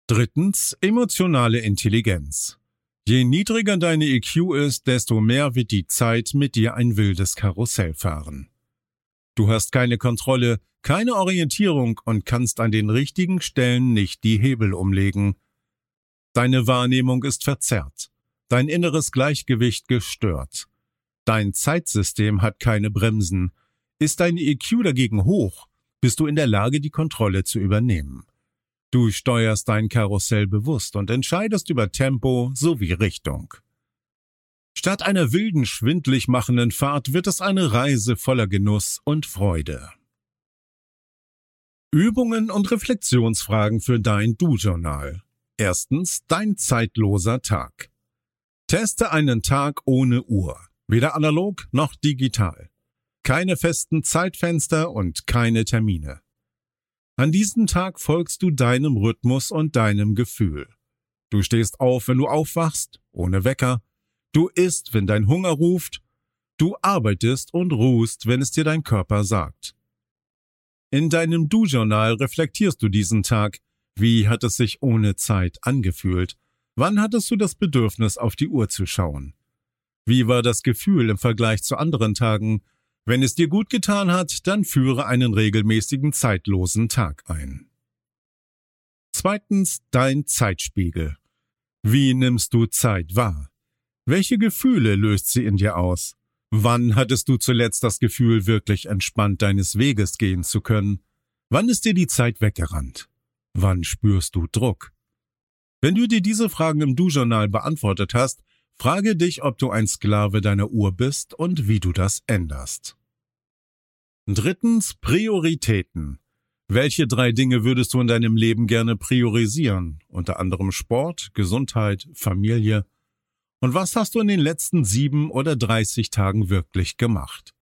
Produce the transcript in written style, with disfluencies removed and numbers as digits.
Drittens, emotionale Intelligenz. Je niedriger deine EQ ist, desto mehr wird die Zeit mit dir ein wildes Karussell fahren. Du hast keine Kontrolle, keine Orientierung und kannst an den richtigen Stellen nicht die Hebel umlegen. Deine Wahrnehmung ist verzerrt, dein inneres Gleichgewicht gestört. Dein Zeitsystem hat keine Bremsen. Ist deine EQ dagegen hoch, bist du in der Lage, die Kontrolle zu übernehmen. Du steuerst dein Karussell bewusst und entscheidest über Tempo sowie Richtung. Statt einer wilden, schwindlig machenden Fahrt wird es eine Reise voller Genuss und Freude. Übungen und Reflexionsfragen für dein Du-Journal. Erstens, dein zeitloser Tag. Teste einen Tag ohne Uhr, weder analog noch digital. Keine festen Zeitfenster und keine Termine. An diesem Tag folgst du deinem Rhythmus und deinem Gefühl. Du stehst auf, wenn du aufwachst, ohne Wecker. Du isst, wenn dein Hunger ruft. Du arbeitest und ruhst, wenn es dir dein Körper sagt. In deinem Du-Journal reflektierst du diesen Tag. Wie hat es sich ohne Zeit angefühlt? Wann hattest du das Bedürfnis, auf die Uhr zu schauen? Wie war das Gefühl im Vergleich zu anderen Tagen? Wenn es dir gut getan hat, dann führe einen regelmäßigen zeitlosen Tag ein. Zweitens, dein Zeitspiegel. Wie nimmst du Zeit wahr? Welche Gefühle löst sie in dir aus? Wann hattest du zuletzt das Gefühl, wirklich entspannt deines Weges gehen zu können? Wann ist dir die Zeit weggerannt? Wann spürst du Druck? Wenn du dir diese Fragen im Du-Journal beantwortet hast, frage dich, ob du ein Sklave deiner Uhr bist und wie du das änderst. Drittens, Prioritäten. Welche 3 Dinge würdest du in deinem Leben gerne priorisieren? Unter anderem Sport, Gesundheit, Familie. Und was hast du in den letzten 7 oder 30 Tagen wirklich gemacht?